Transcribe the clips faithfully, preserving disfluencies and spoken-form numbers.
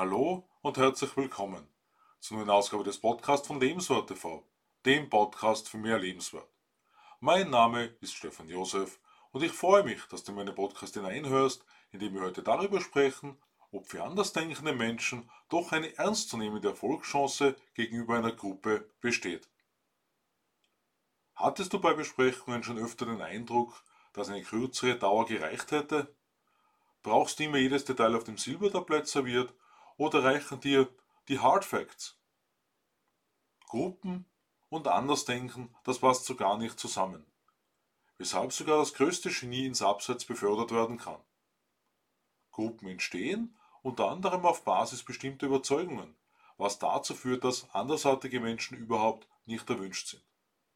Hallo und herzlich willkommen zur neuen Ausgabe des Podcasts von Lebenswert T V, dem Podcast für mehr Lebenswert. Mein Name ist Stefan Josef und ich freue mich, dass du in meinen Podcast hineinhörst, in dem wir heute darüber sprechen, ob für andersdenkende Menschen doch eine ernstzunehmende Erfolgschance gegenüber einer Gruppe besteht. Hattest du bei Besprechungen schon öfter den Eindruck, dass eine kürzere Dauer gereicht hätte? Brauchst du immer jedes Detail auf dem Silbertablett serviert oder reichen dir die Hard Facts? Gruppen und Andersdenken, das passt so gar nicht zusammen, weshalb sogar das größte Genie ins Abseits befördert werden kann. Gruppen entstehen unter anderem auf Basis bestimmter Überzeugungen, was dazu führt, dass andersartige Menschen überhaupt nicht erwünscht sind.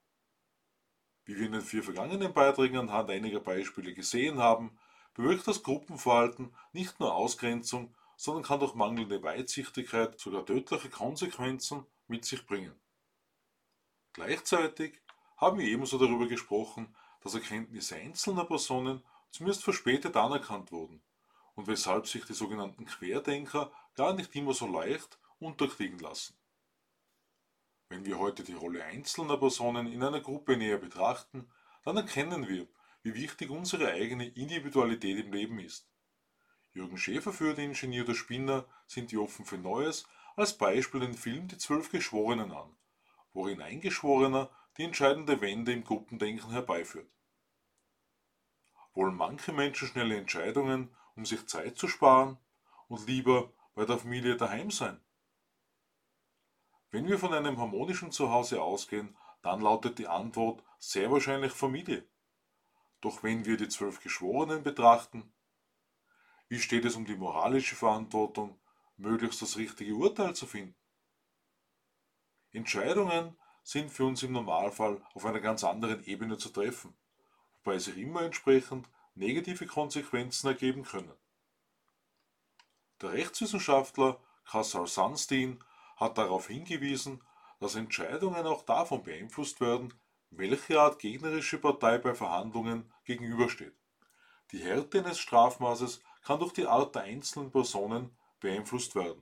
Wie wir in den vier vergangenen Beiträgen anhand einiger Beispiele gesehen haben, bewirkt das Gruppenverhalten nicht nur Ausgrenzung, sondern kann durch mangelnde Weitsichtigkeit sogar tödliche Konsequenzen mit sich bringen. Gleichzeitig haben wir ebenso darüber gesprochen, dass Erkenntnisse einzelner Personen zumindest verspätet anerkannt wurden und weshalb sich die sogenannten Querdenker gar nicht immer so leicht unterkriegen lassen. Wenn wir heute die Rolle einzelner Personen in einer Gruppe näher betrachten, dann erkennen wir, wie wichtig unsere eigene Individualität im Leben ist. Jürgen Schäfer führte in Genie oder Spinner sind wir offen für Neues als Beispiel den Film Die Zwölf Geschworenen an, worin ein Geschworener die entscheidende Wende im Gruppendenken herbeiführt. Wollen manche Menschen schnelle Entscheidungen, um sich Zeit zu sparen und lieber bei der Familie daheim sein? Wenn wir von einem harmonischen Zuhause ausgehen, dann lautet die Antwort sehr wahrscheinlich Familie. Doch wenn wir die zwölf Geschworenen betrachten, wie steht es um die moralische Verantwortung, möglichst das richtige Urteil zu finden? Entscheidungen sind für uns im Normalfall auf einer ganz anderen Ebene zu treffen, wobei sich immer entsprechend negative Konsequenzen ergeben können. Der Rechtswissenschaftler Cassar Sunstein hat darauf hingewiesen, dass Entscheidungen auch davon beeinflusst werden, welche Art gegnerische Partei bei Verhandlungen gegenübersteht. Die Härte eines Strafmaßes kann durch die Art der einzelnen Personen beeinflusst werden.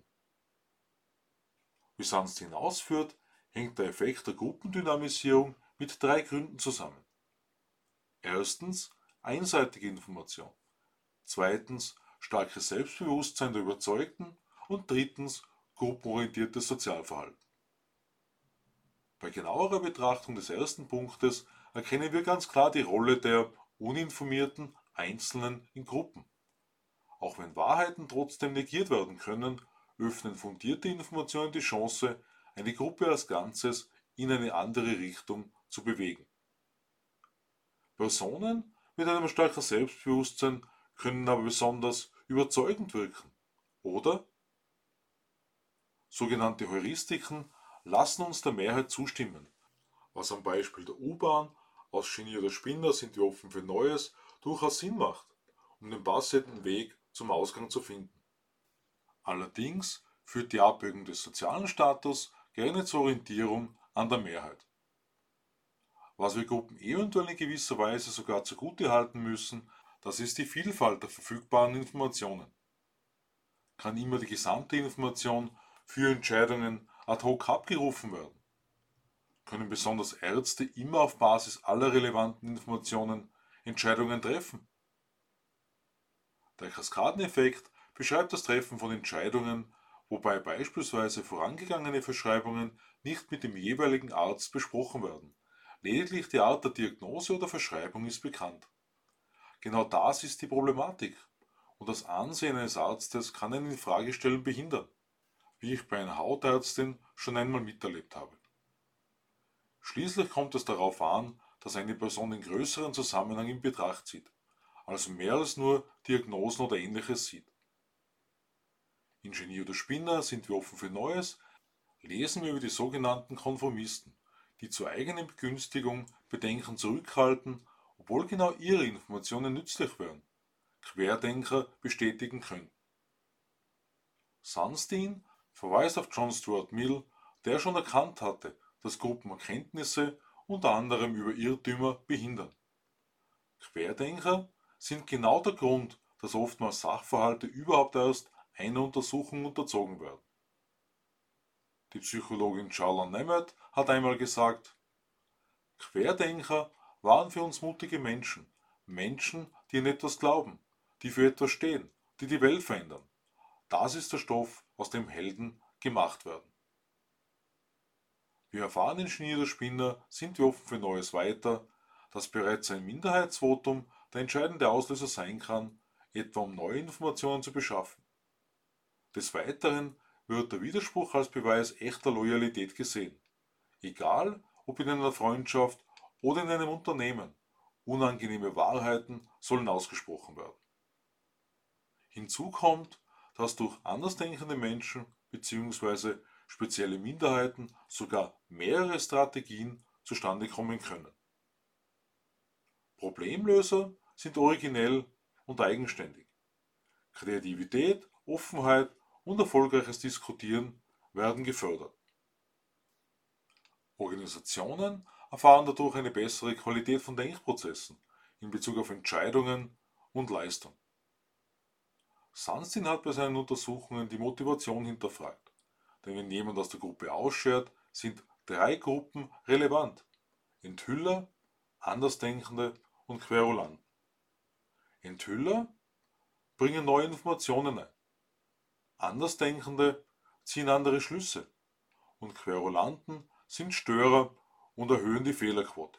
Wie Sunstein ausführt, hängt der Effekt der Gruppendynamisierung mit drei Gründen zusammen. Erstens einseitige Information, zweitens starkes Selbstbewusstsein der Überzeugten und drittens gruppenorientiertes Sozialverhalten. Bei genauerer Betrachtung des ersten Punktes erkennen wir ganz klar die Rolle der uninformierten Einzelnen in Gruppen. Auch wenn Wahrheiten trotzdem negiert werden können, öffnen fundierte Informationen die Chance, eine Gruppe als Ganzes in eine andere Richtung zu bewegen. Personen mit einem starken Selbstbewusstsein können aber besonders überzeugend wirken, oder? Sogenannte Heuristiken lassen uns der Mehrheit zustimmen, was am Beispiel der U-Bahn aus Genie oder Spinner sind wir offen für Neues durchaus Sinn macht, um den passenden Weg zum Ausgang zu finden. Allerdings führt die Abwägung des sozialen Status gerne zur Orientierung an der Mehrheit. Was wir Gruppen eventuell in gewisser Weise sogar zugute halten müssen, das ist die Vielfalt der verfügbaren Informationen. Kann immer die gesamte Information für Entscheidungen ad hoc abgerufen werden? Können besonders Ärzte immer auf Basis aller relevanten Informationen Entscheidungen treffen? Der Kaskadeneffekt beschreibt das Treffen von Entscheidungen, wobei beispielsweise vorangegangene Verschreibungen nicht mit dem jeweiligen Arzt besprochen werden. Lediglich die Art der Diagnose oder Verschreibung ist bekannt. Genau das ist die Problematik und das Ansehen eines Arztes kann ein Infragestellen behindern, wie ich bei einer Hautärztin schon einmal miterlebt habe. Schließlich kommt es darauf an, dass eine Person den größeren Zusammenhang in Betracht zieht, also mehr als nur Diagnosen oder Ähnliches sieht. In Genie oder Spinner sind wir offen für Neues, lesen wir über die sogenannten Konformisten, die zur eigenen Begünstigung Bedenken zurückhalten, obwohl genau ihre Informationen nützlich wären, Querdenker bestätigen können. Sunstein verweist auf John Stuart Mill, der schon erkannt hatte, dass Gruppen Erkenntnisse unter anderem über Irrtümer behindern. Querdenker sind genau der Grund, dass oftmals Sachverhalte überhaupt erst einer Untersuchung unterzogen werden. Die Psychologin Charlotte Nemeth hat einmal gesagt, Querdenker waren für uns mutige Menschen, Menschen, die an etwas glauben, die für etwas stehen, die die Welt verändern. Das ist der Stoff, aus dem Helden gemacht werden. Wir erfahren in Genie oder Spinner, sind wir offen für Neues weiter, dass bereits ein Minderheitsvotum der entscheidende Auslöser sein kann, etwa um neue Informationen zu beschaffen. Des Weiteren wird der Widerspruch als Beweis echter Loyalität gesehen. Egal, ob in einer Freundschaft oder in einem Unternehmen, unangenehme Wahrheiten sollen ausgesprochen werden. Hinzu kommt, dass durch andersdenkende Menschen bzw. spezielle Minderheiten sogar mehrere Strategien zustande kommen können. Problemlöser sind originell und eigenständig. Kreativität, Offenheit und erfolgreiches Diskutieren werden gefördert. Organisationen erfahren dadurch eine bessere Qualität von Denkprozessen in Bezug auf Entscheidungen und Leistung. Sunstein hat bei seinen Untersuchungen die Motivation hinterfragt, denn wenn jemand aus der Gruppe ausschert, sind drei Gruppen relevant: Enthüller, Andersdenkende und Querulanten. Enthüller bringen neue Informationen ein, Andersdenkende ziehen andere Schlüsse und Querulanten sind Störer und erhöhen die Fehlerquote.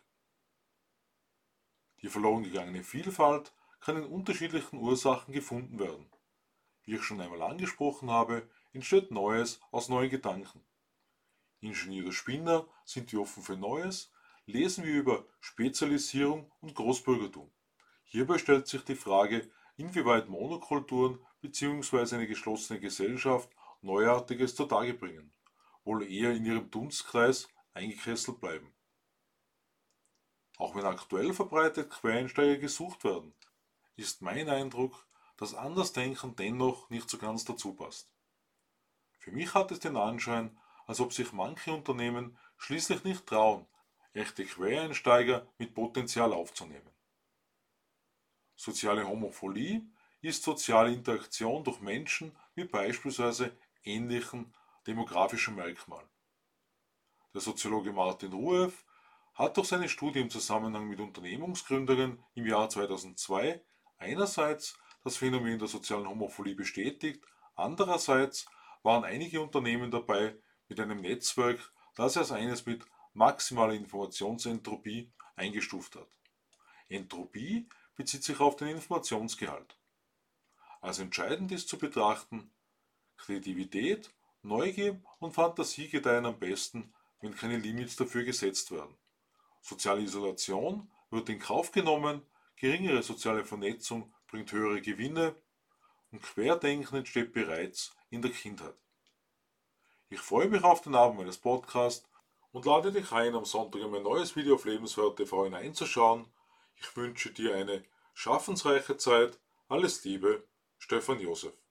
Die verloren gegangene Vielfalt kann in unterschiedlichen Ursachen gefunden werden. Wie ich schon einmal angesprochen habe, entsteht Neues aus neuen Gedanken. In Genie oder Spinner sind wir offen für Neues, lesen wir über Spezialisierung und Großbürgertum. Hierbei stellt sich die Frage, inwieweit Monokulturen bzw. eine geschlossene Gesellschaft Neuartiges zutage bringen, wohl eher in ihrem Dunstkreis eingekesselt bleiben. Auch wenn aktuell verbreitet Quereinsteiger gesucht werden, ist mein Eindruck, dass Andersdenken dennoch nicht so ganz dazu passt. Für mich hat es den Anschein, als ob sich manche Unternehmen schließlich nicht trauen, echte Quereinsteiger mit Potenzial aufzunehmen. Soziale Homophilie ist soziale Interaktion durch Menschen mit beispielsweise ähnlichen demografischen Merkmalen. Der Soziologe Martin Rueff hat durch seine Studie im Zusammenhang mit Unternehmensgründungen im Jahr zweitausendzwei einerseits das Phänomen der sozialen Homophilie bestätigt, andererseits waren einige Unternehmen dabei mit einem Netzwerk, das er als eines mit maximaler Informationsentropie eingestuft hat. Entropie bezieht sich auf den Informationsgehalt. Als entscheidend ist zu betrachten, Kreativität, Neugier und Fantasie gedeihen am besten, wenn keine Limits dafür gesetzt werden. Soziale Isolation wird in Kauf genommen, geringere soziale Vernetzung bringt höhere Gewinne und Querdenken entsteht bereits in der Kindheit. Ich freue mich auf den Abend meines Podcasts und lade dich ein, am Sonntag in mein neues Video auf Lebenswert T V hineinzuschauen. Ich wünsche dir eine schaffensreiche Zeit. Alles Liebe, Stefan Josef.